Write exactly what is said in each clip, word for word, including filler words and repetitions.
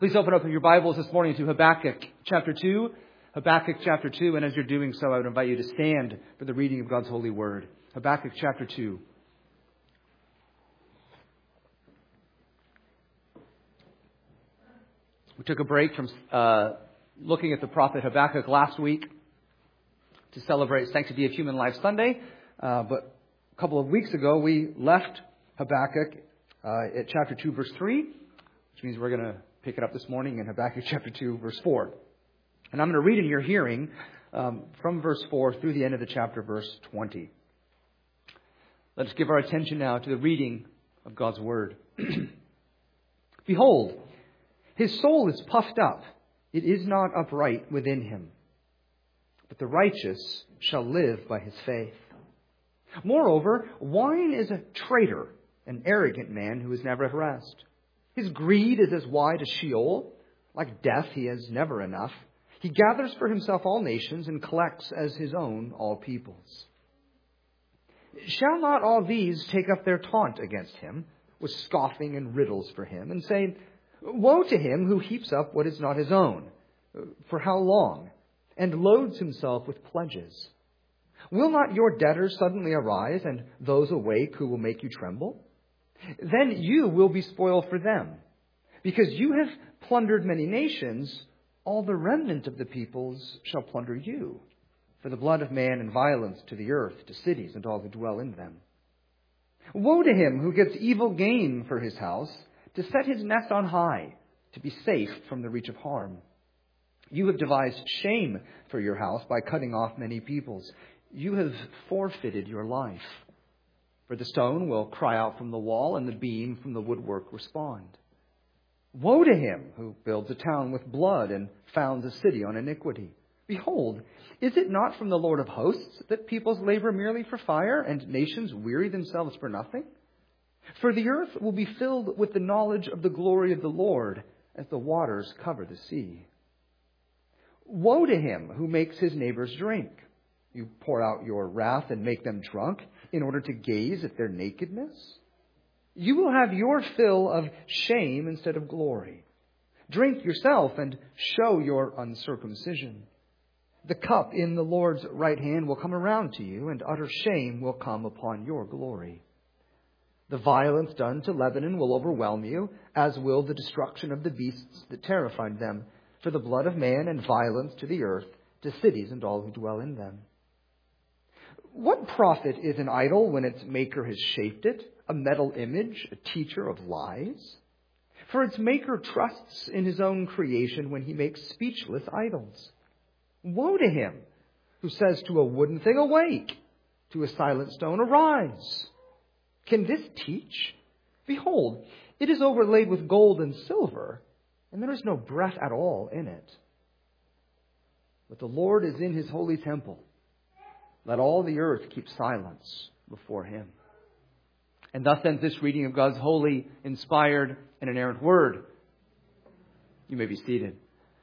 Please open up your Bibles this morning to Habakkuk chapter two. Habakkuk chapter two, and as you're doing so, I would invite you to stand for the reading of God's holy word. Habakkuk chapter two. We took a break from uh, looking at the prophet Habakkuk last week to celebrate Sanctity of Human Life Sunday, uh, but a couple of weeks ago we left Habakkuk uh, at chapter two, verse three, which means we're going to pick it up this morning in Habakkuk chapter two, verse four. And I'm going to read in your hearing um, from verse four through the end of the chapter, verse twenty. Let us give our attention now to the reading of God's word. Behold, his soul is puffed up. It is not upright within him. But the righteous shall live by his faith. Moreover, wine is a traitor, an arrogant man who is never at rest. His greed is as wide as Sheol. Like death, he has never enough. He gathers for himself all nations and collects as his own all peoples. Shall not all these take up their taunt against him, with scoffing and riddles for him, and say, Woe to him who heaps up what is not his own. For how long? And loads himself with pledges. Will not your debtors suddenly arise, and those awake who will make you tremble? Then you will be spoiled for them. Because you have plundered many nations, all the remnant of the peoples shall plunder you. For the blood of man and violence to the earth, to cities and all who dwell in them. Woe to him who gets evil gain for his house, to set his nest on high, to be safe from the reach of harm. You have devised shame for your house by cutting off many peoples. You have forfeited your life. For the stone will cry out from the wall, and the beam from the woodwork respond. Woe to him who builds a town with blood and founds a city on iniquity. Behold, is it not from the Lord of hosts that peoples labor merely for fire, and nations weary themselves for nothing? For the earth will be filled with the knowledge of the glory of the Lord, as the waters cover the sea. Woe to him who makes his neighbors drink. You pour out your wrath and make them drunk in order to gaze at their nakedness. You will have your fill of shame instead of glory. Drink yourself and show your uncircumcision. The cup in the Lord's right hand will come around to you, and utter shame will come upon your glory. The violence done to Lebanon will overwhelm you, as will the destruction of the beasts that terrified them, for the blood of man and violence to the earth, to cities and all who dwell in them. What profit is an idol when its maker has shaped it, a metal image, a teacher of lies? For its maker trusts in his own creation when he makes speechless idols. Woe to him who says to a wooden thing, Awake! To a silent stone, Arise! Can this teach? Behold, it is overlaid with gold and silver, and there is no breath at all in it. But the Lord is in his holy temple. Let all the earth keep silence before him. And thus ends this reading of God's holy, inspired, and inerrant word. You may be seated.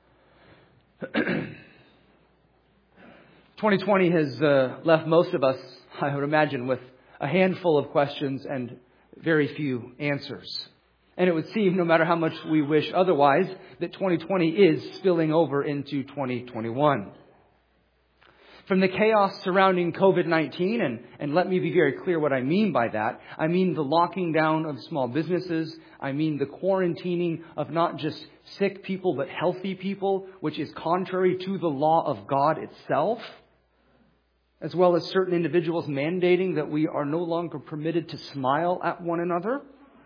twenty twenty has uh, left most of us, I would imagine, with a handful of questions and very few answers. And it would seem, no matter how much we wish otherwise, that twenty twenty is spilling over into twenty twenty-one. From the chaos surrounding covid nineteen, and, and let me be very clear what I mean by that. I mean the locking down of small businesses. I mean the quarantining of not just sick people, but healthy people, which is contrary to the law of God itself. As well as certain individuals mandating that we are no longer permitted to smile at one another.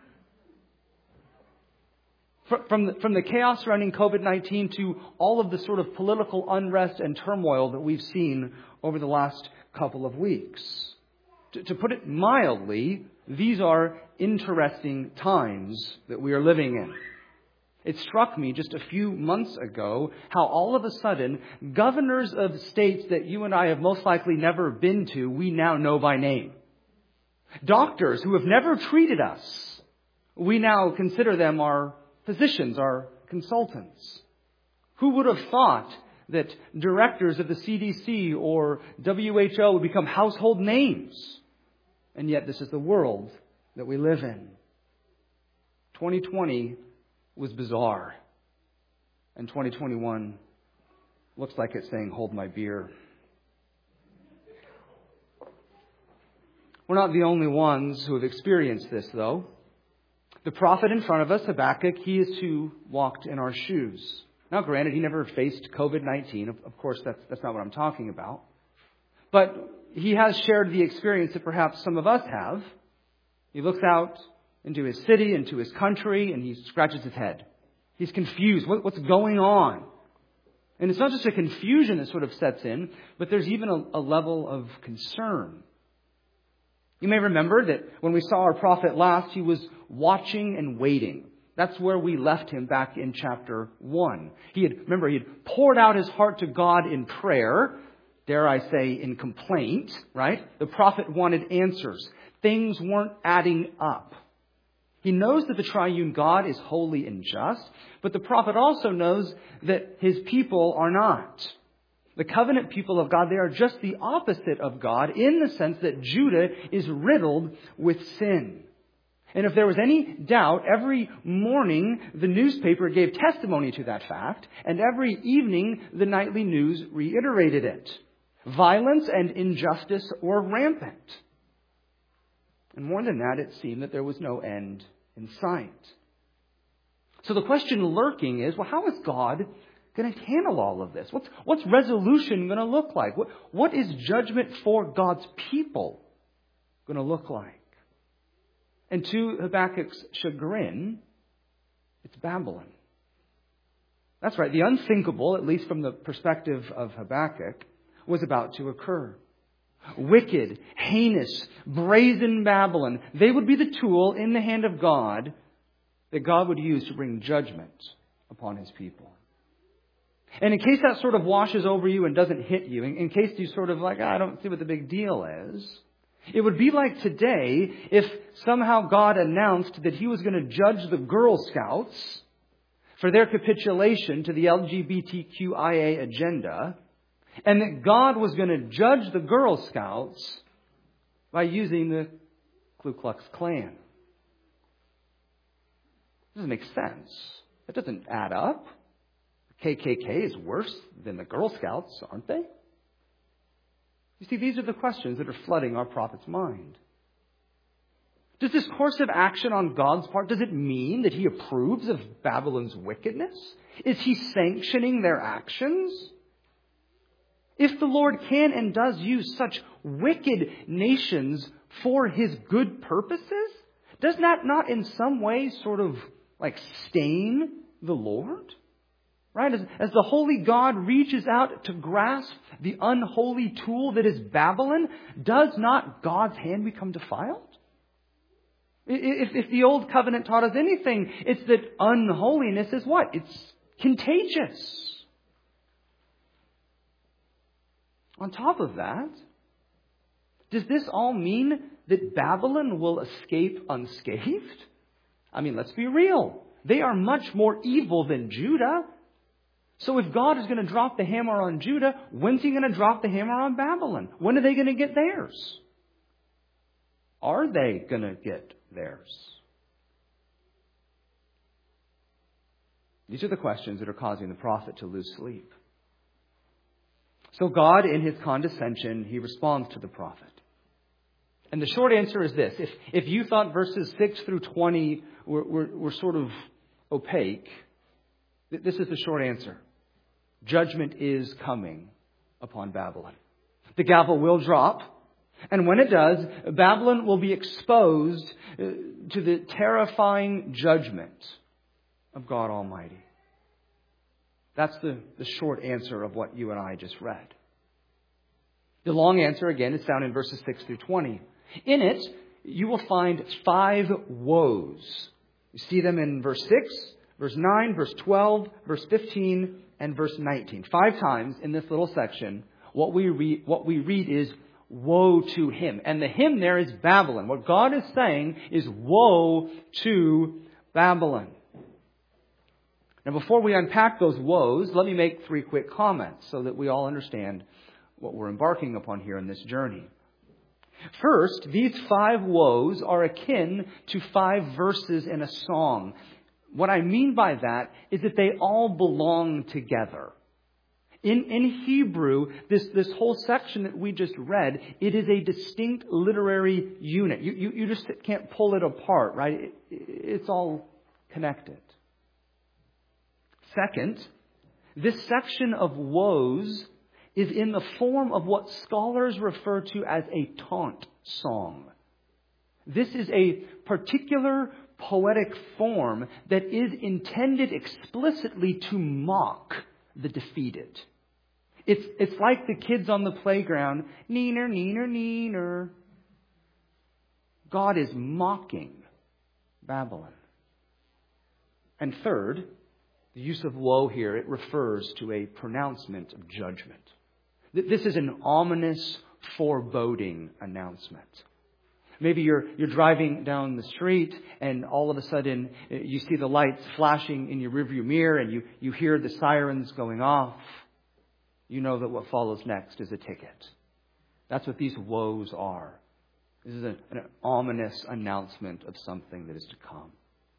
From the, from the chaos surrounding covid nineteen to all of the sort of political unrest and turmoil that we've seen over the last couple of weeks. To, to put it mildly, these are interesting times that we are living in. It struck me just a few months ago how all of a sudden governors of states that you and I have most likely never been to, we now know by name. Doctors who have never treated us, we now consider them our physicians, our consultants. Who would have thought that directors of the C D C or W H O would become household names? And yet this is the world that we live in. twenty twenty was bizarre. And twenty twenty-one looks like it's saying, hold my beer. We're not the only ones who have experienced this, though. The prophet in front of us, Habakkuk, he is to walk in our shoes. Now, granted, he never faced covid nineteen. Of, of course, that's, that's not what I'm talking about. But he has shared the experience that perhaps some of us have. He looks out into his city, into his country, and he scratches his head. He's confused. What, what's going on? And it's not just a confusion that sort of sets in, but there's even a, a level of concern. You may remember that when we saw our prophet last, he was watching and waiting. That's where we left him back in chapter one. He had, remember, he had poured out his heart to God in prayer, dare I say, in complaint, right? The prophet wanted answers. Things weren't adding up. He knows that the triune God is holy and just, but the prophet also knows that his people are not. The covenant people of God, they are just the opposite of God in the sense that Judah is riddled with sin. And if there was any doubt, every morning the newspaper gave testimony to that fact, and every evening the nightly news reiterated it. Violence and injustice were rampant. And more than that, it seemed that there was no end in sight. So the question lurking is, well, how is God going to handle all of this? What's, what's resolution going to look like? What, what is judgment for God's people going to look like? And to Habakkuk's chagrin, it's Babylon. That's right. The unthinkable, at least from the perspective of Habakkuk, was about to occur. Wicked, heinous, brazen Babylon. They would be the tool in the hand of God that God would use to bring judgment upon his people. And in case that sort of washes over you and doesn't hit you, in, in case you sort of like, I don't see what the big deal is, it would be like today if somehow God announced that he was going to judge the Girl Scouts for their capitulation to the L G B T Q I A agenda, and that God was going to judge the Girl Scouts by using the Ku Klux Klan. It doesn't make sense. It doesn't add up. The K K K is worse than the Girl Scouts, aren't they? You see, these are the questions that are flooding our prophet's mind. Does this course of action on God's part, does it mean that he approves of Babylon's wickedness? Is he sanctioning their actions? If the Lord can and does use such wicked nations for his good purposes, does that not in some way sort of like stain the Lord? Right? As, as the holy God reaches out to grasp the unholy tool that is Babylon, does not God's hand become defiled? If, if the old covenant taught us anything, it's that unholiness is what? It's contagious. On top of that, does this all mean that Babylon will escape unscathed? I mean, let's be real. They are much more evil than Judah. So if God is going to drop the hammer on Judah, when's he going to drop the hammer on Babylon? When are they going to get theirs? Are they going to get theirs? These are the questions that are causing the prophet to lose sleep. So God, in his condescension, he responds to the prophet. And the short answer is this. If, if you thought verses six through twenty were, were, were sort of opaque, this is the short answer. Judgment is coming upon Babylon. The gavel will drop. And when it does, Babylon will be exposed to the terrifying judgment of God Almighty. That's the, the short answer of what you and I just read. The long answer, again, is found in verses six through twenty. In it, you will find five woes. You see them in verse six, verse nine, verse twelve, verse fifteen, and verse nineteen. Five times in this little section, what we read, what we read is, woe to him. And the him there is Babylon. What God is saying is, woe to Babylon. Now, before we unpack those woes, let me make three quick comments so that we all understand what we're embarking upon here in this journey. First, these five woes are akin to five verses in a song. What I mean by that is that they all belong together. In, in Hebrew, this, this whole section that we just read, it is a distinct literary unit. You, you, you just can't pull it apart, right? It, it's all connected. Second, this section of woes is in the form of what scholars refer to as a taunt song. This is a particular poetic form that is intended explicitly to mock the defeated. It's, it's like the kids on the playground, neener, neener, neener. God is mocking Babylon. And third, the use of woe here, it refers to a pronouncement of judgment. This is an ominous, foreboding announcement. Maybe you're you're driving down the street and all of a sudden you see the lights flashing in your rearview mirror and you, you hear the sirens going off. You know that what follows next is a ticket. That's what these woes are. This is a, an ominous announcement of something that is to come.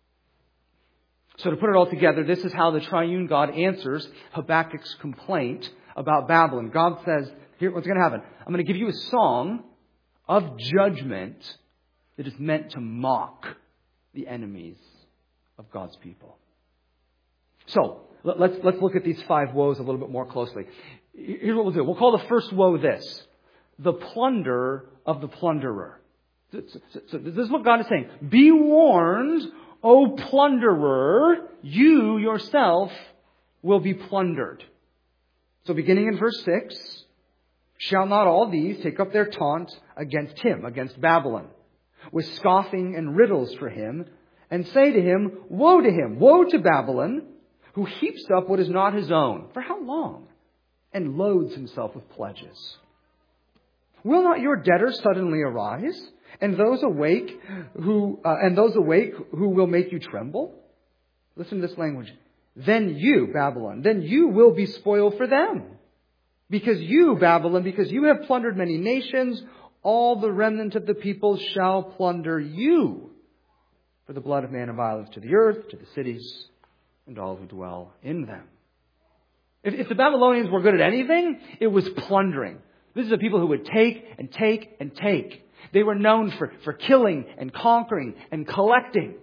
So to put it all together, this is how the triune God answers Habakkuk's complaint about Babylon. God says, here, what's going to happen? I'm going to give you a song of judgment that is meant to mock the enemies of God's people. So, let's, let's look at these five woes a little bit more closely. Here's what we'll do. We'll call the first woe this: the plunder of the plunderer. So, so, so this is what God is saying. Be warned, O plunderer, you yourself will be plundered. So beginning in verse six, shall not all these take up their taunt against him, against Babylon, with scoffing and riddles for him, and say to him, woe to him, woe to Babylon, who heaps up what is not his own. For how long? And loads himself with pledges. Will not your debtors suddenly arise, and those awake who uh, and those awake who will make you tremble? Listen to this language. Then you, Babylon, then you will be spoiled for them. Because you, Babylon, because you have plundered many nations, all the remnant of the people shall plunder you. For the blood of man and violence to the earth, to the cities, and all who dwell in them. If, if the Babylonians were good at anything, it was plundering. This is the people who would take and take and take. They were known for, for killing and conquering and collecting.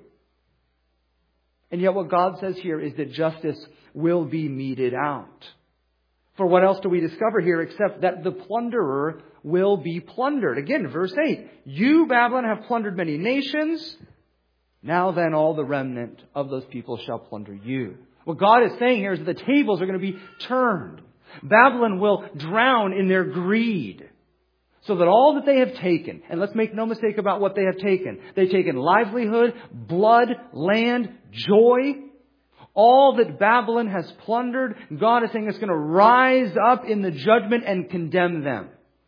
And yet what God says here is that justice will be meted out. For what else do we discover here except that the plunderer will be plundered? Again, verse eight. You, Babylon, have plundered many nations. Now then all the remnant of those people shall plunder you. What God is saying here is that the tables are going to be turned. Babylon will drown in their greed. So that all that they have taken, and let's make no mistake about what they have taken. They've taken livelihood, blood, land, joy. All that Babylon has plundered, God is saying it's going to rise up in the judgment and condemn them.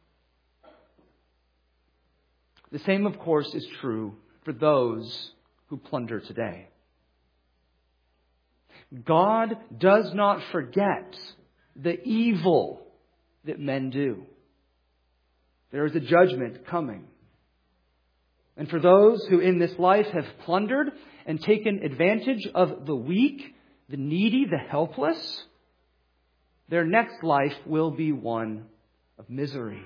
The same, of course, is true for those who plunder today. God does not forget the evil that men do. There is a judgment coming. And for those who in this life have plundered and taken advantage of the weak, the needy, the helpless, their next life will be one of misery.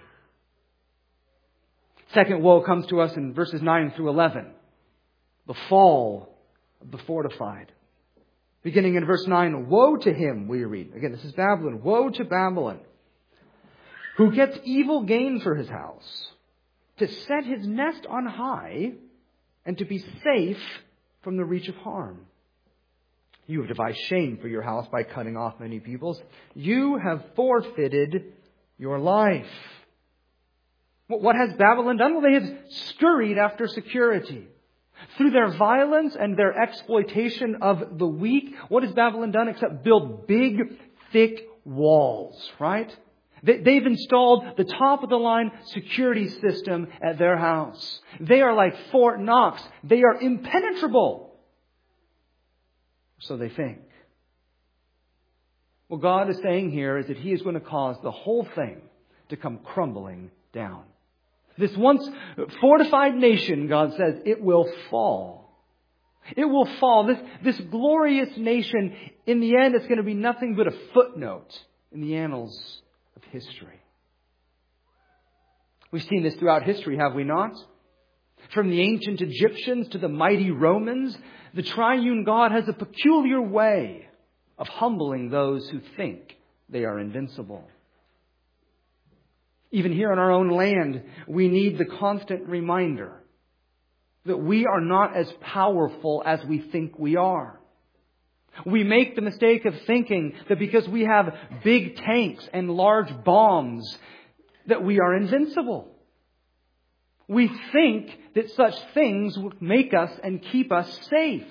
Second woe comes to us in verses nine through eleven. The fall of the fortified. Beginning in verse nine, woe to him, we read. Again, this is Babylon. Woe to Babylon, who gets evil gain for his house, to set his nest on high, and to be safe from the reach of harm. You have devised shame for your house by cutting off many peoples. You have forfeited your life. What has Babylon done? Well, they have scurried after security. Through their violence and their exploitation of the weak, what has Babylon done except build big, thick walls, right? They've installed the top-of-the-line security system at their house. They are like Fort Knox. They are impenetrable. So they think. What God is saying here is that He is going to cause the whole thing to come crumbling down. This once fortified nation, God says, it will fall. It will fall. This, this glorious nation, in the end, it's going to be nothing but a footnote in the annals of history. We've seen this throughout history, have we not? From the ancient Egyptians to the mighty Romans, the triune God has a peculiar way of humbling those who think they are invincible. Even here in our own land, we need the constant reminder that we are not as powerful as we think we are. We make the mistake of thinking that because we have big tanks and large bombs, that we are invincible. We think that such things would make us and keep us safe.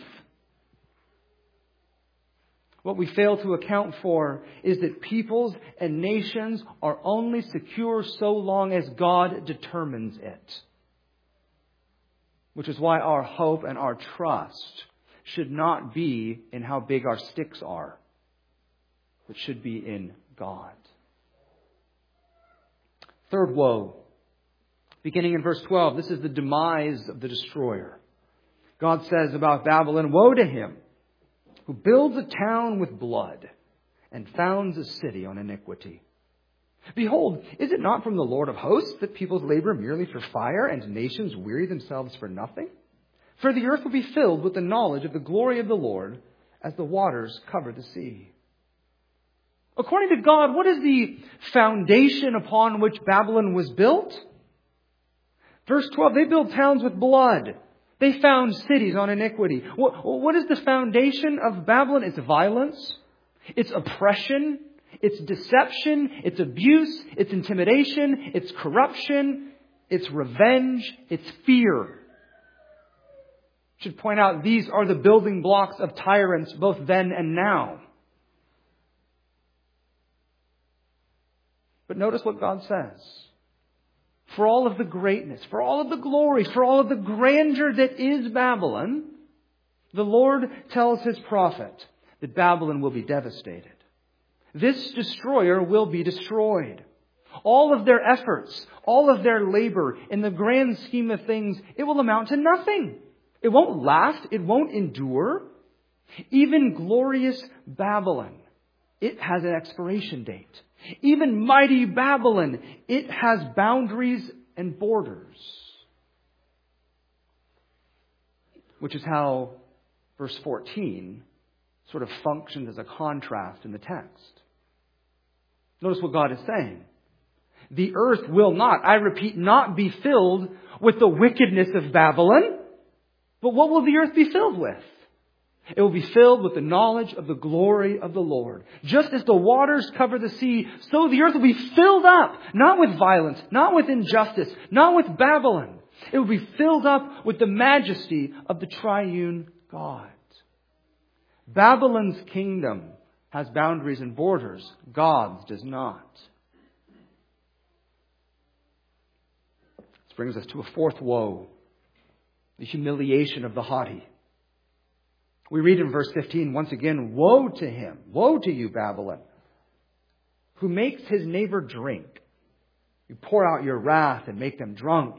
What we fail to account for is that peoples and nations are only secure so long as God determines it. Which is why our hope and our trust should not be in how big our sticks are, but should be in God. Third woe. Beginning in verse twelve, this is the demise of the destroyer. God says about Babylon, "Woe to him who builds a town with blood and founds a city on iniquity. Behold, is it not from the Lord of hosts that peoples labor merely for fire and nations weary themselves for nothing? For the earth will be filled with the knowledge of the glory of the Lord as the waters cover the sea." According to God, what is the foundation upon which Babylon was built? Verse twelve, they build towns with blood. They found cities on iniquity. What, what is the foundation of Babylon? It's violence. It's oppression. It's deception. It's abuse. It's intimidation. It's corruption. It's revenge. It's fear. Should point out these are the building blocks of tyrants both then and now. But notice what God says. For all of the greatness, for all of the glory, for all of the grandeur that is Babylon, the Lord tells His prophet that Babylon will be devastated. This destroyer will be destroyed. All of their efforts, all of their labor, in the grand scheme of things, it will amount to nothing. It won't last. It won't endure. Even glorious Babylon, it has an expiration date. Even mighty Babylon, it has boundaries and borders. Which is how verse fourteen sort of functions as a contrast in the text. Notice what God is saying. The earth will not, I repeat, not be filled with the wickedness of Babylon. But what will the earth be filled with? It will be filled with the knowledge of the glory of the Lord. Just as the waters cover the sea, so the earth will be filled up, not with violence, not with injustice, not with Babylon. It will be filled up with the majesty of the triune God. Babylon's kingdom has boundaries and borders. God's does not. This brings us to a fourth woe. The humiliation of the haughty. We read in verse fifteen, once again, "Woe to him, woe to you, Babylon, who makes his neighbor drink. You pour out your wrath and make them drunk,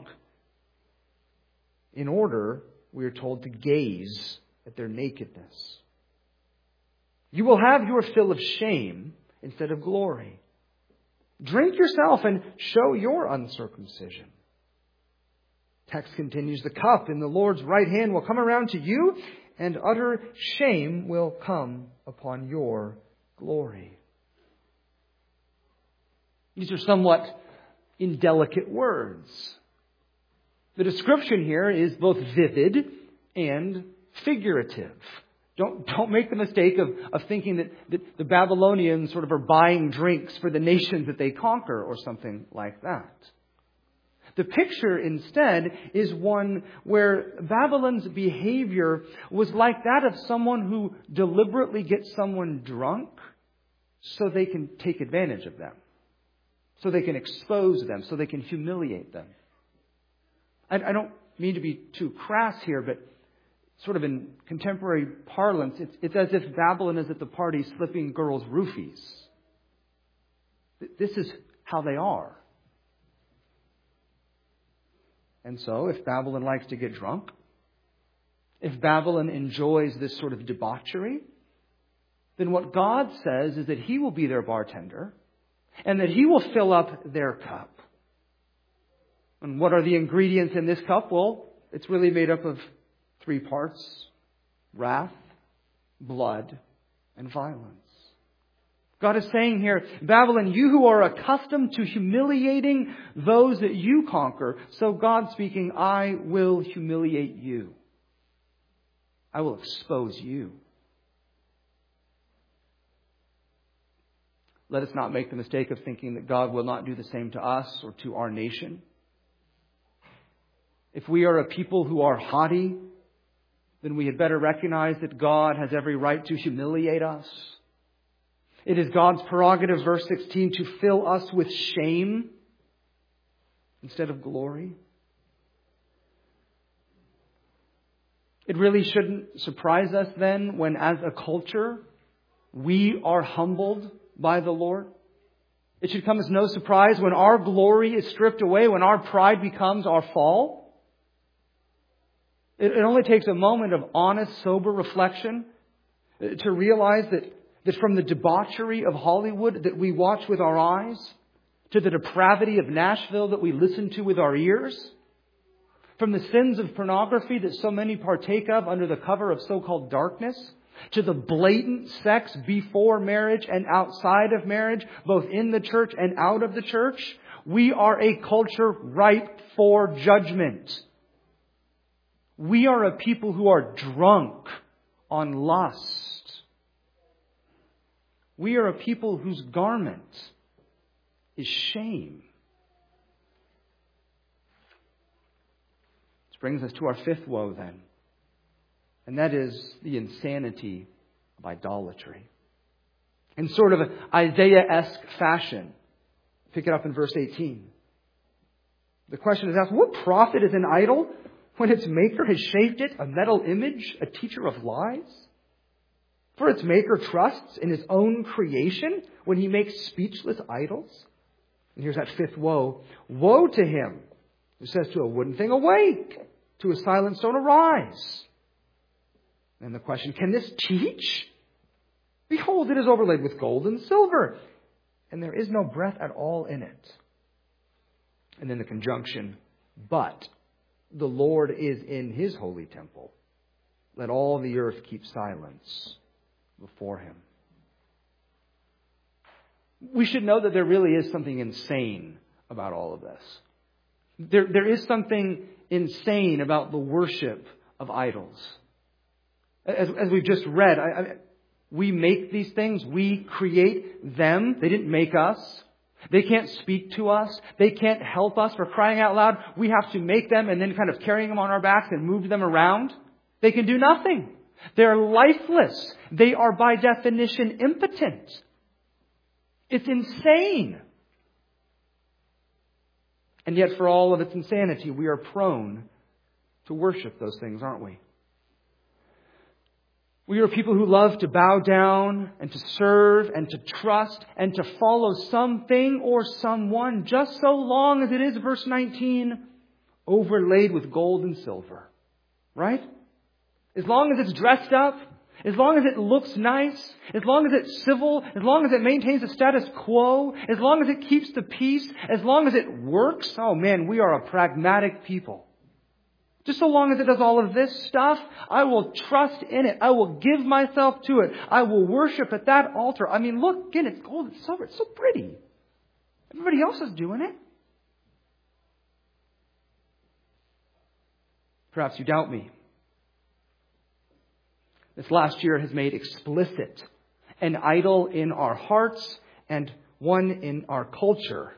in order," we are told, "to gaze at their nakedness. You will have your fill of shame instead of glory. Drink yourself and show your uncircumcision." Text continues, "The cup in the Lord's right hand will come around to you, and utter shame will come upon your glory." These are somewhat indelicate words. The description here is both vivid and figurative. Don't, don't make the mistake of, of thinking that, that the Babylonians sort of are buying drinks for the nations that they conquer or something like that. The picture instead is one where Babylon's behavior was like that of someone who deliberately gets someone drunk so they can take advantage of them, so they can expose them, so they can humiliate them. I, I don't mean to be too crass here, but sort of in contemporary parlance, it's, it's as if Babylon is at the party slipping girls roofies. This is how they are. And so, if Babylon likes to get drunk, if Babylon enjoys this sort of debauchery, then what God says is that He will be their bartender and that He will fill up their cup. And what are the ingredients in this cup? Well, it's really made up of three parts: wrath, blood, and violence. God is saying here, Babylon, you who are accustomed to humiliating those that you conquer, so God speaking, I will humiliate you. I will expose you. Let us not make the mistake of thinking that God will not do the same to us or to our nation. If we are a people who are haughty, then we had better recognize that God has every right to humiliate us. It is God's prerogative, verse sixteen, to fill us with shame instead of glory. It really shouldn't surprise us then when, as a culture, we are humbled by the Lord. It should come as no surprise when our glory is stripped away, when our pride becomes our fall. It, it only takes a moment of honest, sober reflection to realize that, that from the debauchery of Hollywood that we watch with our eyes, to the depravity of Nashville that we listen to with our ears, from the sins of pornography that so many partake of under the cover of so-called darkness, to the blatant sex before marriage and outside of marriage, both in the church and out of the church, we are a culture ripe for judgment. We are a people who are drunk on lust. We are a people whose garment is shame. This brings us to our fifth woe then. And that is the insanity of idolatry. In sort of an Isaiah-esque fashion. Pick it up in verse eighteen. The question is asked, what profit is an idol when its maker has shaped it, a metal image, a teacher of lies? For its maker trusts in his own creation when he makes speechless idols. And here's that fifth woe. Woe to him who says to a wooden thing, awake, to a silent stone, arise. And the question, can this teach? Behold, it is overlaid with gold and silver, and there is no breath at all in it. And then the conjunction, but the Lord is in his holy temple. Let all the earth keep silence before him. We should know that there really is something insane about all of this. There, there is something insane about the worship of idols. As, as we've just read, I, I, we make these things. We create them. They didn't make us. They can't speak to us. They can't help us. For crying out loud, we have to make them and then kind of carrying them on our backs and move them around. They can do nothing. They're lifeless. They are by definition impotent. It's insane. And yet for all of its insanity, we are prone to worship those things, aren't we? We are people who love to bow down and to serve and to trust and to follow something or someone just so long as it is, verse nineteen, overlaid with gold and silver. Right? As long as it's dressed up, as long as it looks nice, as long as it's civil, as long as it maintains the status quo, as long as it keeps the peace, as long as it works, oh man, we are a pragmatic people. Just so long as it does all of this stuff, I will trust in it. I will give myself to it. I will worship at that altar. I mean, look, again, it's gold and silver. It's so pretty. Everybody else is doing it. Perhaps you doubt me. This last year has made explicit an idol in our hearts and one in our culture.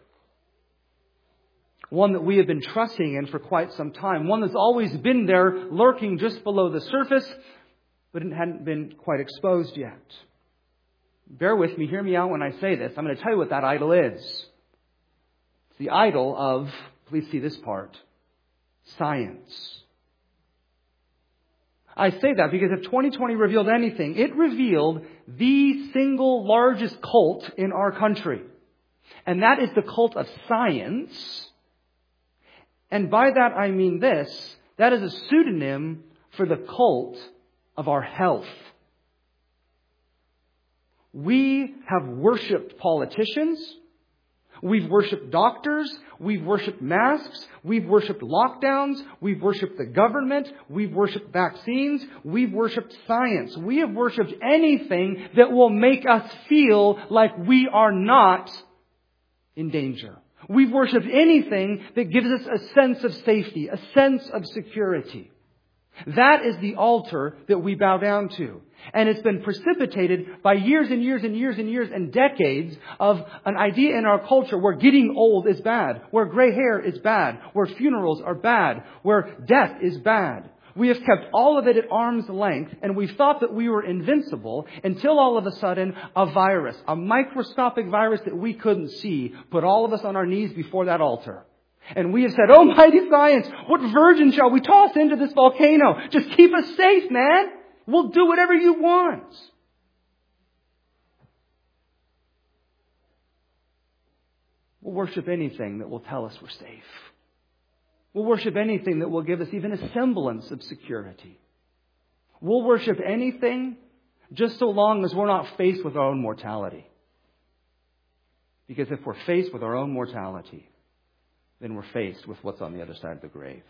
One that we have been trusting in for quite some time. One that's always been there, lurking just below the surface, but it hadn't been quite exposed yet. Bear with me, hear me out when I say this. I'm going to tell you what that idol is. It's the idol of, please see this part, science. I say that because if twenty twenty revealed anything, it revealed the single largest cult in our country. And that is the cult of science. And by that I mean this, that is a pseudonym for the cult of our health. We have worshipped politicians. We've worshipped doctors. We've worshipped masks. We've worshipped lockdowns. We've worshipped the government. We've worshipped vaccines. We've worshipped science. We have worshipped anything that will make us feel like we are not in danger. We've worshipped anything that gives us a sense of safety, a sense of security. That is the altar that we bow down to. And it's been precipitated by years and years and years and years and decades of an idea in our culture where getting old is bad, where gray hair is bad, where funerals are bad, where death is bad. We have kept all of it at arm's length, and we thought that we were invincible until all of a sudden a virus, a microscopic virus that we couldn't see, put all of us on our knees before that altar. And we have said, "Oh, mighty science, what virgin shall we toss into this volcano? Just keep us safe, man. We'll do whatever you want." We'll worship anything that will tell us we're safe. We'll worship anything that will give us even a semblance of security. We'll worship anything just so long as we're not faced with our own mortality. Because if we're faced with our own mortality, then we're faced with what's on the other side of the grave.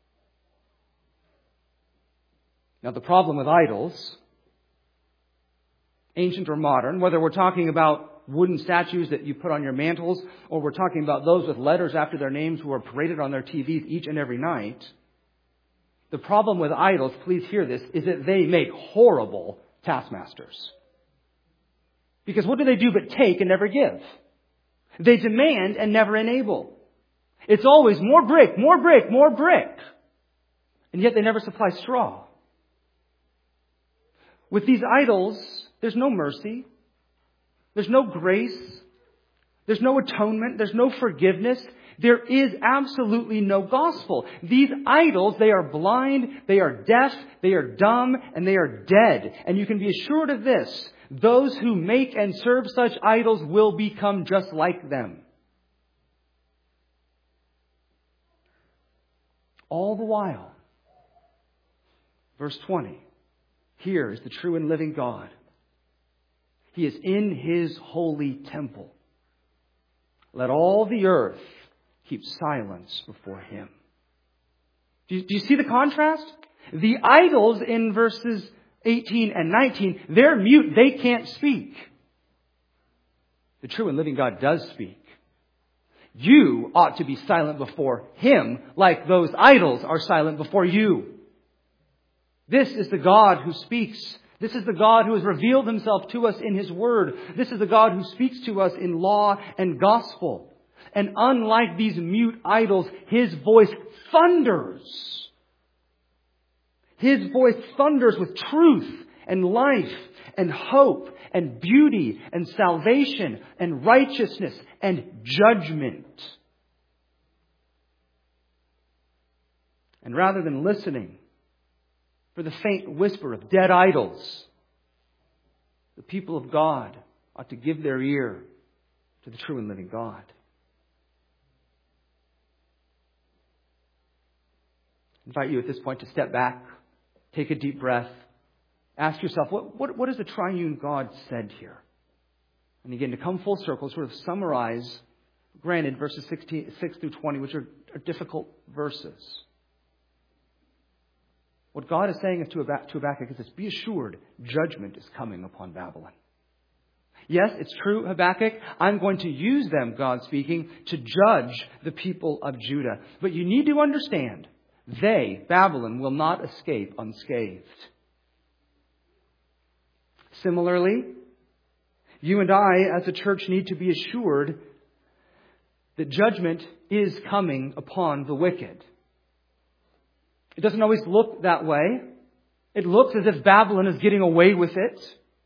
Now, the problem with idols, ancient or modern, whether we're talking about wooden statues that you put on your mantles, or we're talking about those with letters after their names who are paraded on their T Vs each and every night, the problem with idols, please hear this, is that they make horrible taskmasters. Because what do they do but take and never give? They demand and never enable. It's always more brick, more brick, more brick. And yet they never supply straw. With these idols, there's no mercy. There's no grace. There's no atonement. There's no forgiveness. There is absolutely no gospel. These idols, they are blind, they are deaf, they are dumb, and they are dead. And you can be assured of this. Those who make and serve such idols will become just like them. All the while, verse twenty, here is the true and living God. He is in His holy temple. Let all the earth keep silence before Him. Do you, do you see the contrast? The idols in verses eighteen and nineteen, they're mute. They can't speak. The true and living God does speak. You ought to be silent before Him like those idols are silent before you. This is the God who speaks. This is the God who has revealed Himself to us in His Word. This is the God who speaks to us in law and gospel. And unlike these mute idols, His voice thunders. His voice thunders with truth and life and hope and beauty and salvation and righteousness and judgment. And rather than listening for the faint whisper of dead idols, the people of God ought to give their ear to the true and living God. I invite you at this point to step back, take a deep breath, ask yourself, what, what, what has the triune God said here? And again, to come full circle, sort of summarize, granted, verses sixteen, six through twenty, which are, are difficult verses. What God is saying to Habakkuk is this: be assured, judgment is coming upon Babylon. Yes, it's true, Habakkuk. I'm going to use them, God speaking, to judge the people of Judah. But you need to understand, they, Babylon, will not escape unscathed. Similarly, you and I, as a church, need to be assured that judgment is coming upon the wicked. It doesn't always look that way. It looks as if Babylon is getting away with it.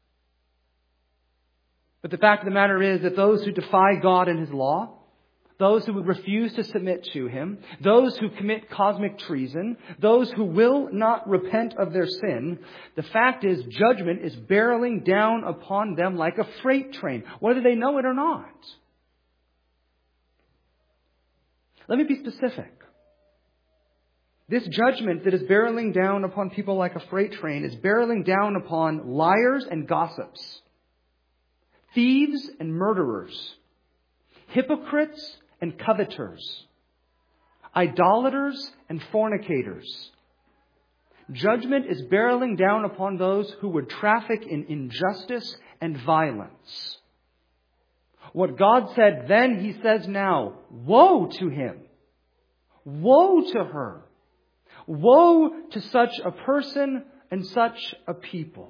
But the fact of the matter is that those who defy God and His law, those who would refuse to submit to Him, those who commit cosmic treason, those who will not repent of their sin, the fact is judgment is barreling down upon them like a freight train, whether they know it or not. Let me be specific. This judgment that is barreling down upon people like a freight train is barreling down upon liars and gossips, thieves and murderers, hypocrites and coveters, idolaters and fornicators. Judgment is barreling down upon those who would traffic in injustice and violence. What God said then, He says now, woe to him, woe to her, woe to such a person and such a people.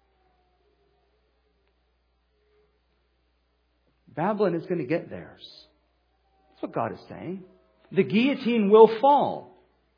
Babylon is going to get theirs. That's what God is saying. The guillotine will fall.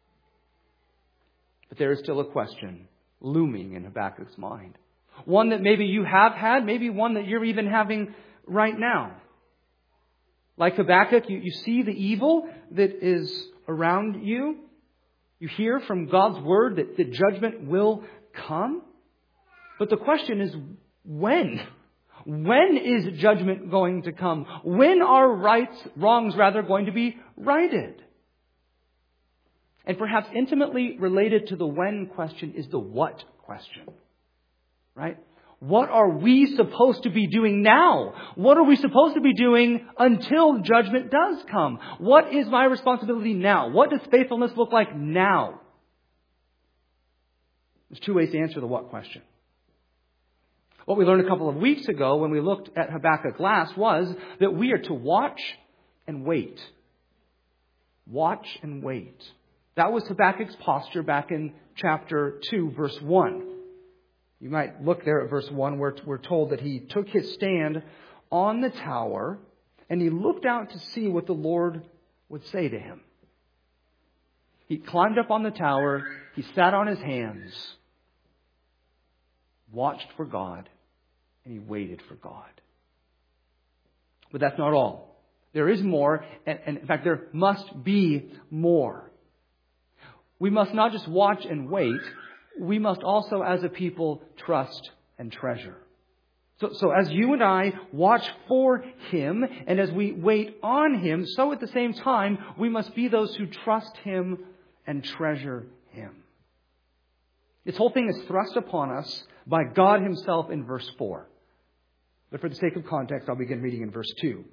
But there is still a question looming in Habakkuk's mind. One that maybe you have had, maybe one that you're even having right now. Like Habakkuk, you, you see the evil that is around you. You hear from God's word that the judgment will come. But the question is, when? When is judgment going to come? When are rights, wrongs rather, going to be righted? And perhaps intimately related to the when question is the what question. Right? What are we supposed to be doing now? What are we supposed to be doing until judgment does come? What is my responsibility now? What does faithfulness look like now? There's two ways to answer the what question. What we learned a couple of weeks ago when we looked at Habakkuk last was that we are to watch and wait. Watch and wait. That was Habakkuk's posture back in chapter two, verse one. You might look there at verse one where we're told that he took his stand on the tower and he looked out to see what the Lord would say to him. He climbed up on the tower. He sat on his hands, watched for God, and he waited for God. But that's not all. There is more, and, and in fact, there must be more. We must not just watch and wait. We must also, as a people, trust and treasure. So, so as you and I watch for Him, and as we wait on Him, so at the same time, we must be those who trust Him and treasure Him. This whole thing is thrust upon us by God Himself in verse four. But for the sake of context, I'll begin reading in verse two.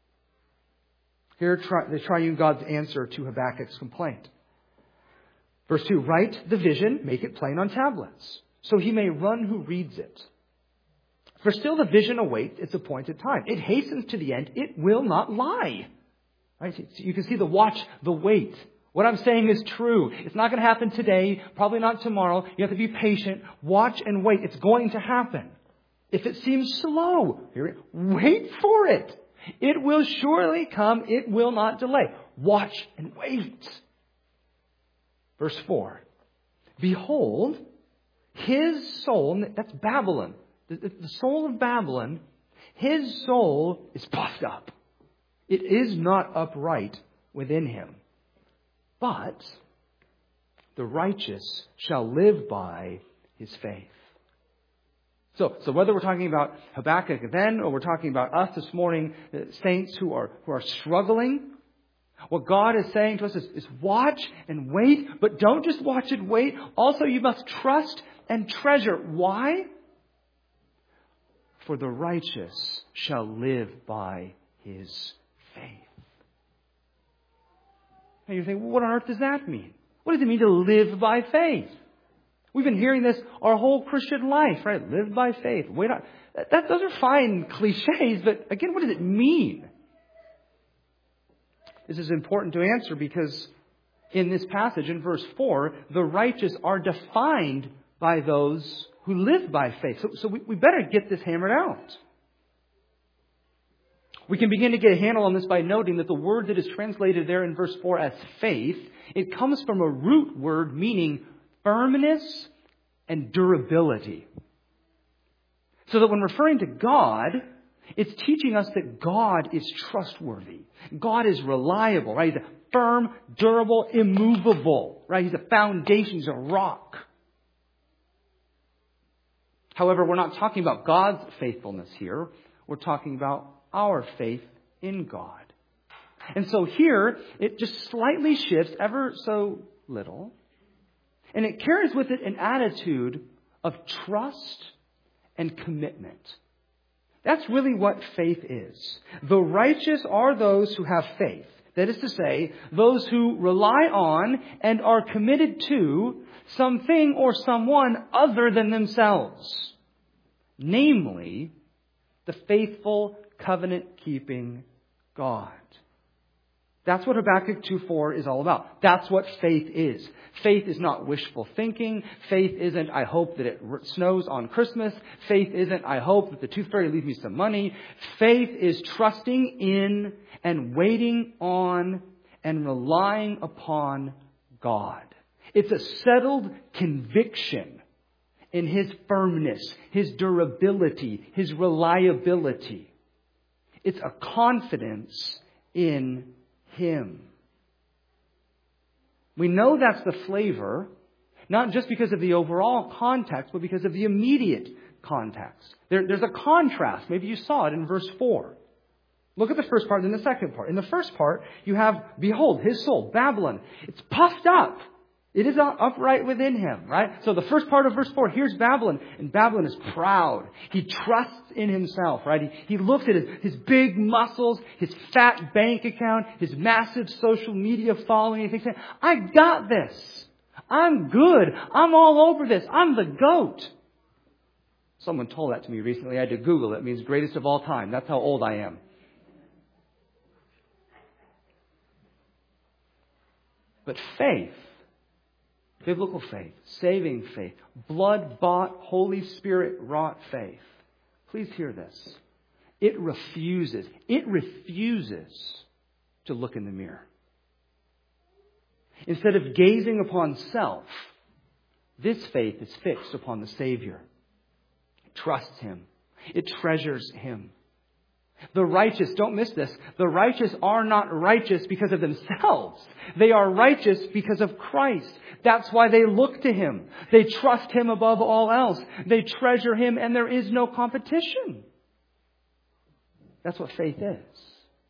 Here, the triune God's answer to Habakkuk's complaint. Verse two, write the vision, make it plain on tablets, so he may run who reads it. For still the vision awaits its appointed time. It hastens to the end. It will not lie. Right? So you can see the watch, the wait. What I'm saying is true. It's not going to happen today, probably not tomorrow. You have to be patient. Watch and wait. It's going to happen. If it seems slow, wait for it. It will surely come. It will not delay. Watch and wait. Verse four. Behold, his soul, that's Babylon, the soul of Babylon, his soul is puffed up. It is not upright within him. But the righteous shall live by his faith. So, so whether we're talking about Habakkuk then, or we're talking about us this morning, saints who are who are struggling, what God is saying to us is, is watch and wait, but don't just watch and wait. Also, you must trust and treasure. Why? For the righteous shall live by his faith. And you're thinking, well, what on earth does that mean? What does it mean to live by faith? We've been hearing this our whole Christian life, right? Live by faith. Wait on. That, those are fine cliches, but again, what does it mean? This is important to answer because in this passage, in verse four, the righteous are defined by those who live by faith. So, so we, we better get this hammered out. We can begin to get a handle on this by noting that the word that is translated there in verse four as faith, it comes from a root word meaning firmness and durability. So that when referring to God, it's teaching us that God is trustworthy. God is reliable, right? He's a firm, durable, immovable, right? He's a foundation, he's a rock. However, we're not talking about God's faithfulness here. We're talking about our faith in God. And so here, it just slightly shifts ever so little. And it carries with it an attitude of trust and commitment. That's really what faith is. The righteous are those who have faith. That is to say, those who rely on and are committed to something or someone other than themselves. Namely, the faithful, covenant-keeping God. That's what Habakkuk two four is all about. That's what faith is. Faith is not wishful thinking. Faith isn't, I hope that it snows on Christmas. Faith isn't, I hope that the tooth fairy leaves me some money. Faith is trusting in and waiting on and relying upon God. It's a settled conviction in His firmness, His durability, His reliability. It's a confidence in Him. We know that's the flavor, not just because of the overall context, but because of the immediate context. There, there's a contrast. Maybe you saw it in verse four. Look at the first part and the second part. In the first part, you have, behold, his soul, Babylon. It's puffed up. It is upright within him, right? So the first part of verse four, here's Babylon. And Babylon is proud. He trusts in himself, right? He, he looks at his, his big muscles, his fat bank account, his massive social media following. And he thinks, I got this. I'm good. I'm all over this. I'm the GOAT. Someone told that to me recently. I had to Google it. It means greatest of all time. That's how old I am. But faith, biblical faith, saving faith, blood-bought, Holy Spirit-wrought faith. Please hear this. It refuses, it refuses to look in the mirror. Instead of gazing upon self, this faith is fixed upon the Savior. It trusts Him. It treasures Him. The righteous, don't miss this, the righteous are not righteous because of themselves. They are righteous because of Christ. That's why they look to Him. They trust Him above all else. They treasure Him, and there is no competition. That's what faith is.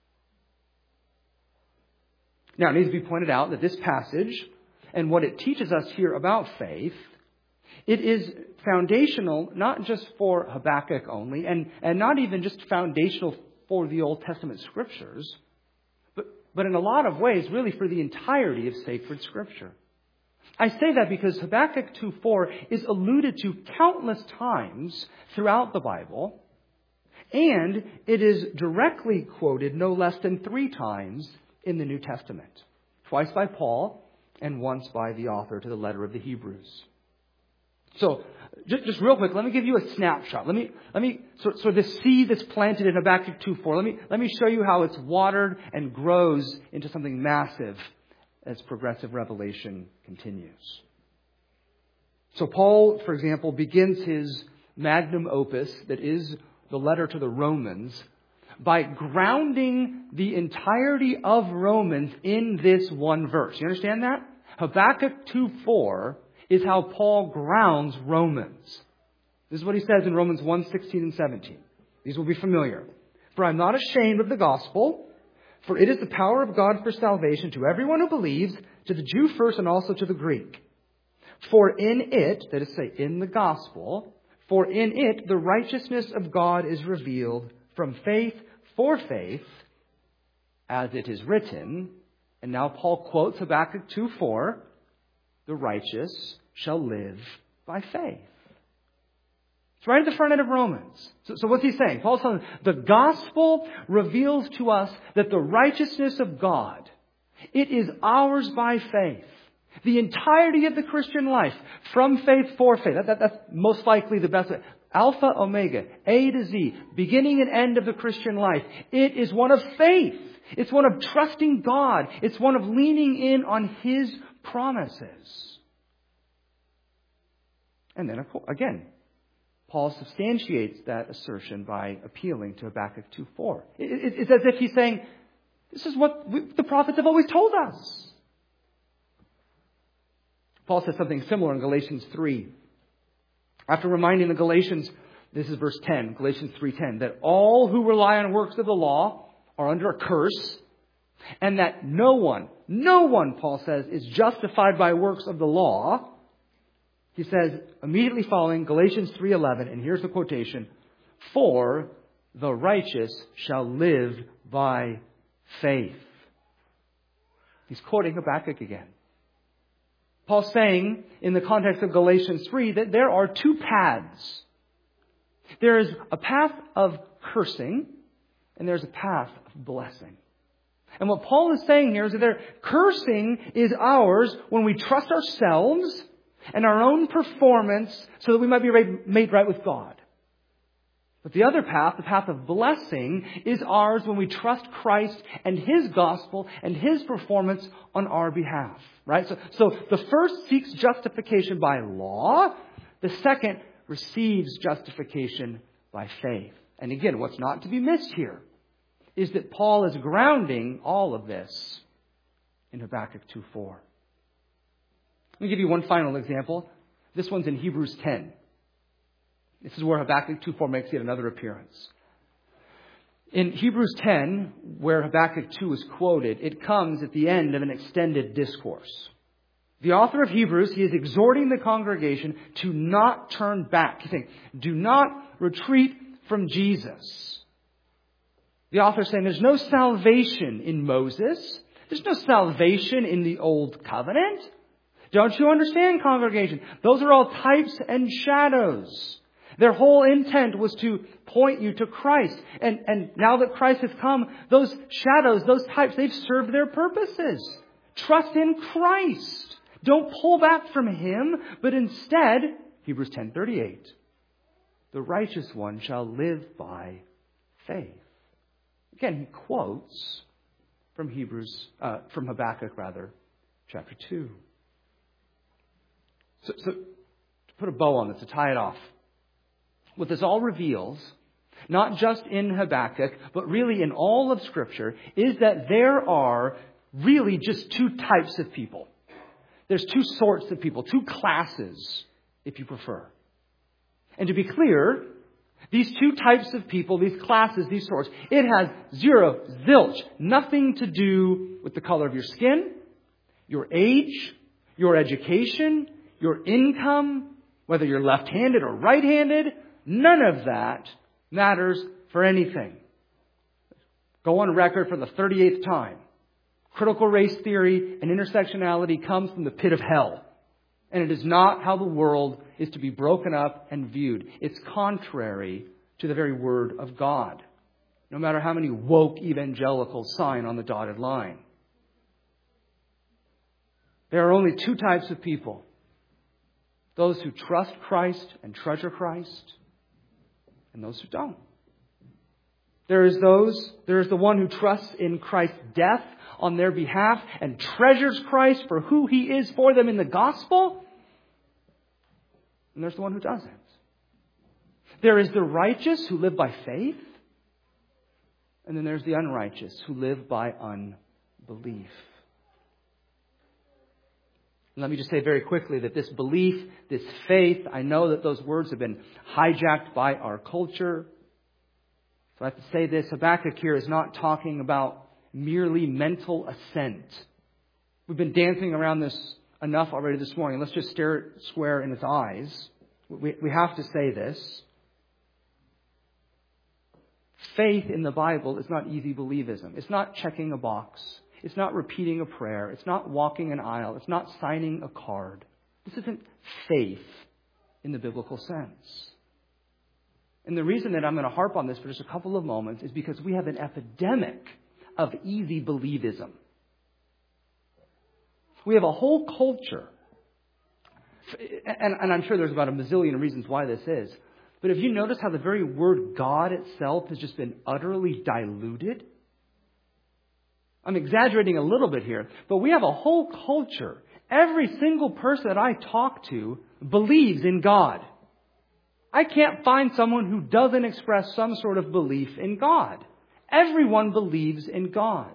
Now, it needs to be pointed out that this passage and what it teaches us here about faith, it is foundational not just for Habakkuk only, and, and not even just foundational for the Old Testament Scriptures, but, but in a lot of ways, really for the entirety of sacred Scripture. I say that because Habakkuk two four is alluded to countless times throughout the Bible, and it is directly quoted no less than three times in the New Testament. Twice by Paul, and once by the author to the letter of the Hebrews. So, just, just real quick, let me give you a snapshot. Let me, let me, so, so this seed that's planted in Habakkuk two four, let me, let me show you how it's watered and grows into something massive as progressive revelation continues. So Paul, for example, begins his magnum opus, that is the letter to the Romans, by grounding the entirety of Romans in this one verse. You understand that? Habakkuk two four is how Paul grounds Romans. This is what he says in Romans one sixteen and seventeen. These will be familiar. For I'm not ashamed of the gospel, for it is the power of God for salvation to everyone who believes, to the Jew first and also to the Greek. For in it, that is to say, in the gospel, for in it the righteousness of God is revealed from faith for faith, as it is written. And now Paul quotes Habakkuk two four. The righteous shall live by faith. It's right at the front end of Romans. So, so what's he saying? Paul's saying the gospel reveals to us that the righteousness of God, it is ours by faith. The entirety of the Christian life, from faith for faith. That, that, that's most likely the best way. Alpha, Omega, A to Z, beginning and end of the Christian life. It is one of faith. It's one of trusting God. It's one of leaning in on His promises. And then, again, Paul substantiates that assertion by appealing to Habakkuk two four. It's as if he's saying, this is what we, the prophets have always told us. Paul says something similar in Galatians three. After reminding the Galatians, this is verse ten, Galatians three ten, that all who rely on works of the law are under a curse, and that no one, no one, Paul says, is justified by works of the law. He says, immediately following Galatians three eleven, and here's the quotation, for the righteous shall live by faith. He's quoting Habakkuk again. Paul's saying, in the context of Galatians three, that there are two paths. There is a path of cursing, and there's a path of blessing. And what Paul is saying here is that there, cursing is ours when we trust ourselves and our own performance so that we might be made right with God. But the other path, the path of blessing, is ours when we trust Christ and His gospel and His performance on our behalf. Right? So, so the first seeks justification by law. The second receives justification by faith. And again, what's not to be missed here is that Paul is grounding all of this in Habakkuk two four. Let me give you one final example. This one's in Hebrews ten. This is where Habakkuk two four makes yet another appearance. In Hebrews ten, where Habakkuk two is quoted, it comes at the end of an extended discourse. The author of Hebrews, he is exhorting the congregation to not turn back. He's saying, do not retreat from Jesus. The author is saying there's no salvation in Moses. There's no salvation in the Old Covenant. Don't you understand, congregation? Those are all types and shadows. Their whole intent was to point you to Christ. And, and now that Christ has come, those shadows, those types, they've served their purposes. Trust in Christ. Don't pull back from Him, but instead, Hebrews ten thirty-eight, the righteous one shall live by faith. Again, he quotes from Hebrews, uh, from Habakkuk rather, chapter two. So, so to put a bow on this, to tie it off, what this all reveals, not just in Habakkuk, but really in all of Scripture, is that there are really just two types of people. There's two sorts of people, two classes, if you prefer. And to be clear, these two types of people, these classes, these sorts, it has zero, zilch, nothing to do with the color of your skin, your age, your education, your income, whether you're left-handed or right-handed. None of that matters for anything. Go on record for the thirty-eighth time. Critical race theory and intersectionality comes from the pit of hell. And it is not how the world is to be broken up and viewed. It's contrary to the very word of God. No matter how many woke evangelicals sign on the dotted line. There are only two types of people. Those who trust Christ and treasure Christ, and those who don't. There is those, there is the one who trusts in Christ's death on their behalf and treasures Christ for who He is for them in the gospel. And there's the one who doesn't. There is the righteous who live by faith. And then there's the unrighteous who live by unbelief. And let me just say very quickly that this belief, this faith, I know that those words have been hijacked by our culture. So I have to say this, Habakkuk here is not talking about merely mental assent. We've been dancing around this enough already this morning. Let's just stare it square in its eyes. We, we have to say this. Faith in the Bible is not easy believism. It's not checking a box. It's not repeating a prayer. It's not walking an aisle. It's not signing a card. This isn't faith in the biblical sense. And the reason that I'm going to harp on this for just a couple of moments is because we have an epidemic of easy believism. We have a whole culture, and, and I'm sure there's about a bazillion reasons why this is, but have you noticed how the very word God itself has just been utterly diluted? I'm exaggerating a little bit here, but we have a whole culture. Every single person that I talk to believes in God. I can't find someone who doesn't express some sort of belief in God. Everyone believes in God.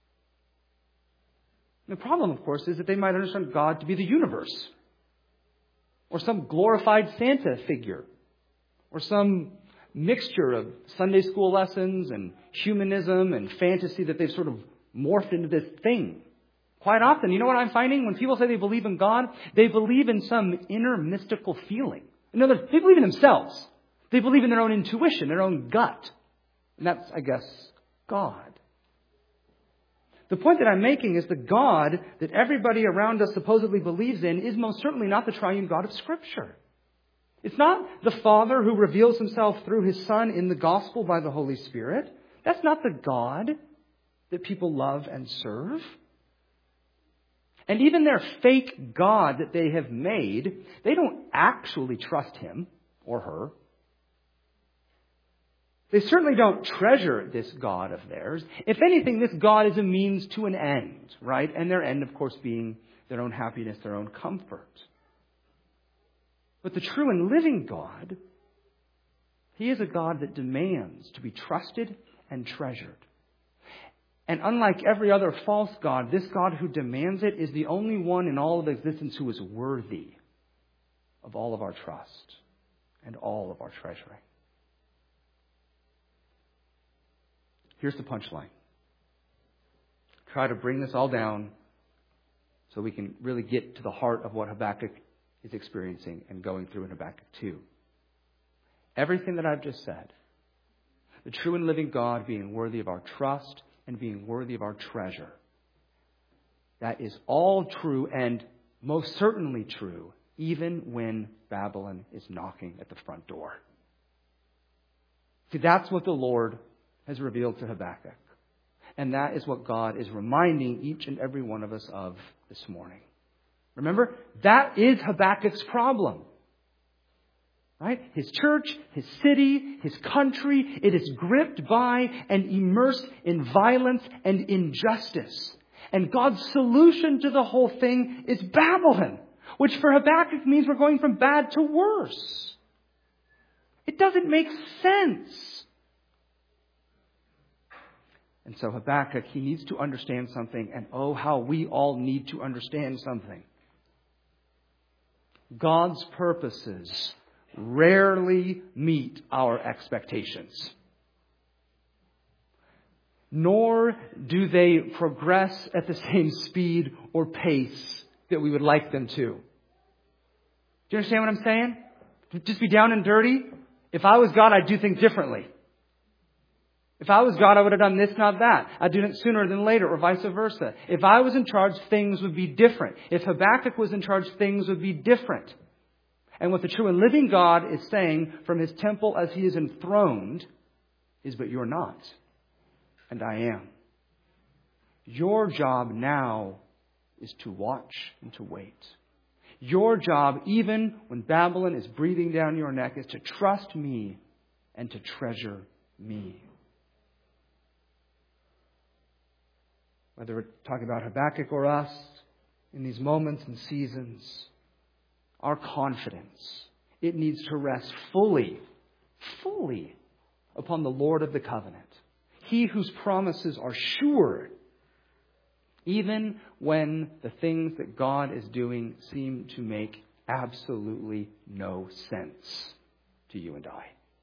The problem, of course, is that they might understand God to be the universe, or some glorified Santa figure, or some mixture of Sunday school lessons and humanism and fantasy that they've sort of morphed into this thing. Quite often, you know what I'm finding? When people say they believe in God, they believe in some inner mystical feeling. In other words, they believe in themselves. They believe in their own intuition, their own gut. And that's, I guess, God. The point that I'm making is the God that everybody around us supposedly believes in is most certainly not the triune God of Scripture. It's not the Father who reveals himself through his Son in the gospel by the Holy Spirit. That's not the God that people love and serve. And even their fake God that they have made, they don't actually trust him or her. They certainly don't treasure this God of theirs. If anything, this God is a means to an end, right? And their end, of course, being their own happiness, their own comfort. But the true and living God, he is a God that demands to be trusted and treasured. And unlike every other false god, this God who demands it is the only one in all of existence who is worthy of all of our trust and all of our treasuring. Here's the punchline. Try to bring this all down so we can really get to the heart of what Habakkuk is experiencing and going through in Habakkuk two. Everything that I've just said, the true and living God being worthy of our trust and being worthy of our treasure, that is all true and most certainly true even when Babylon is knocking at the front door. See, that's what the Lord has revealed to Habakkuk. And that is what God is reminding each and every one of us of this morning. Remember, that is Habakkuk's problem. Right? His church, his city, his country, it is gripped by and immersed in violence and injustice. And God's solution to the whole thing is Babylon, which for Habakkuk means we're going from bad to worse. It doesn't make sense. And so Habakkuk, he needs to understand something, and oh, how we all need to understand something. God's purposes rarely meet our expectations. Nor do they progress at the same speed or pace that we would like them to. Do you understand what I'm saying? Just be down and dirty. If I was God, I'd do things differently. If I was God, I would have done this, not that. I'd do it sooner than later, or vice versa. If I was in charge, things would be different. If Habakkuk was in charge, things would be different. And what the true and living God is saying from his temple as he is enthroned is, but you're not. And I am. Your job now is to watch and to wait. Your job, even when Babylon is breathing down your neck, is to trust me and to treasure me. Whether we're talking about Habakkuk or us, in these moments and seasons, our confidence, it needs to rest fully, fully upon the Lord of the covenant. He whose promises are sure, even when the things that God is doing seem to make absolutely no sense to you and I.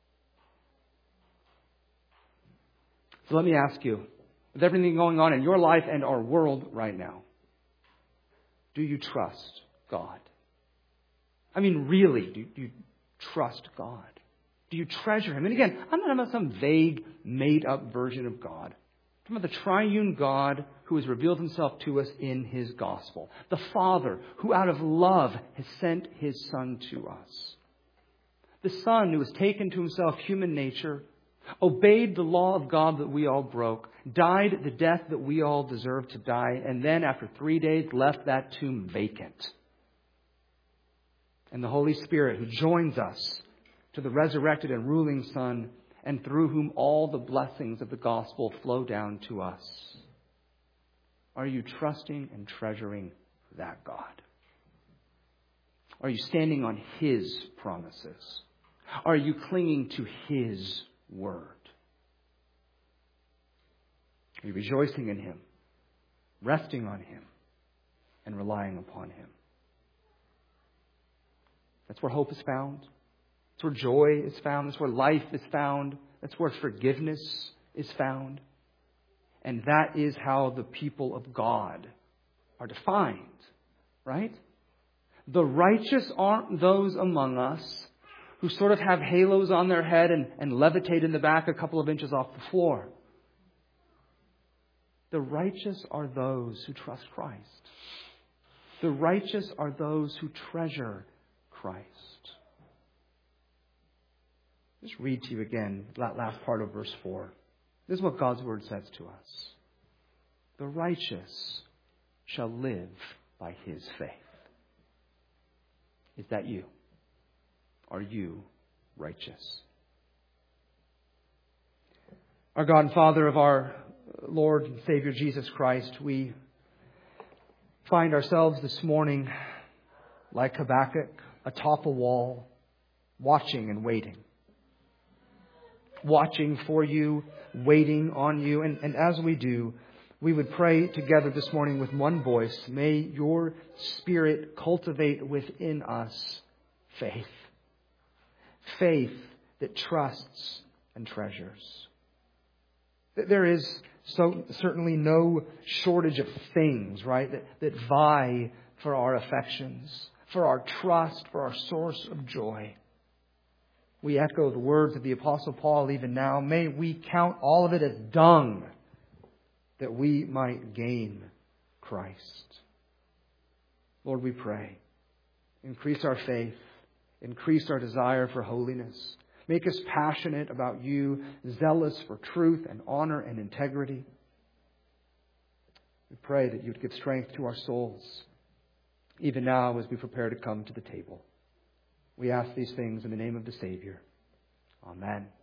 So let me ask you, with everything going on in your life and our world right now, do you trust God? I mean, really, do you trust God? Do you treasure Him? And again, I'm not about some vague, made-up version of God. I'm about the triune God who has revealed Himself to us in His gospel. The Father who out of love has sent His Son to us. The Son who has taken to Himself human nature, obeyed the law of God that we all broke, died the death that we all deserved to die, and then after three days left that tomb vacant. And the Holy Spirit who joins us to the resurrected and ruling Son, and through whom all the blessings of the gospel flow down to us. Are you trusting and treasuring that God? Are you standing on His promises? Are you clinging to His word? Are you rejoicing in Him, resting on Him, and relying upon Him? That's where hope is found. That's where joy is found. That's where life is found. That's where forgiveness is found. And that is how the people of God are defined, right? The righteous aren't those among us who sort of have halos on their head and, and levitate in the back a couple of inches off the floor. The righteous are those who trust Christ. The righteous are those who treasure Christ. Just read to you again that last part of verse four. This is what God's Word says to us. The righteous shall live by his faith. Is that you? Are you righteous? Our God and Father of our Lord and Savior Jesus Christ, we find ourselves this morning like Habakkuk atop a wall, watching and waiting. Watching for you, waiting on you. And, and as we do, we would pray together this morning with one voice. May your Spirit cultivate within us faith. Faith that trusts and treasures. There is so certainly no shortage of things, right, that, that vie for our affections, for our trust, for our source of joy. We echo the words of the Apostle Paul even now. May we count all of it as dung that we might gain Christ. Lord, we pray. Increase our faith. Increase our desire for holiness. Make us passionate about you, zealous for truth and honor and integrity. We pray that you would give strength to our souls, even now as we prepare to come to the table. We ask these things in the name of the Savior. Amen.